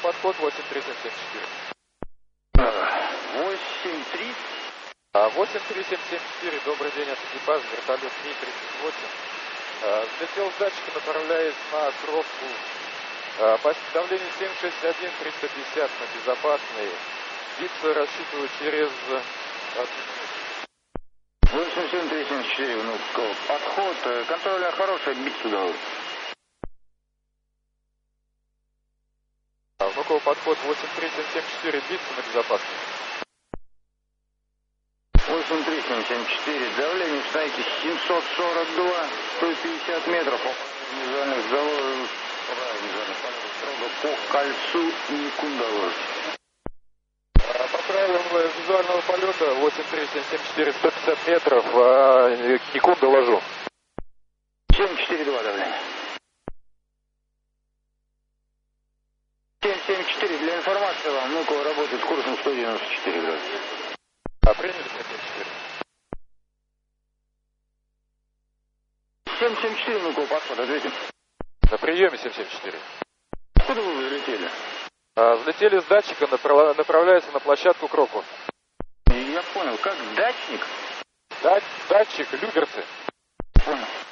подход 8374. 83. 83774, добрый день, от экипажа, вертолет Ми-38. Взлетел с датчика, направляясь на Кровку. Давление 761, 350 на безопасный. Биться рассчитываю через 87374, Внуково. Подход, контрольная хорошая, бить сюда. Внуково, подход 83774, биться на безопасный. 83774, давление в стайке 742, 150 метров. Визуальных залогов, строго по кольцу и кундалу. По правилам визуального полета 83774, 150 метров, Никун доложу. 742 давление. 774, для информации вам, Внуково работает с курсом 194 градуса. Приняли 774. 774, Внуково, подход, ответим. На приеме 774. Откуда вы взлетели? Взлетели с датчика, направляясь на площадку Кроку. Я понял, как датчик? Датчик, Люберцы. Понял.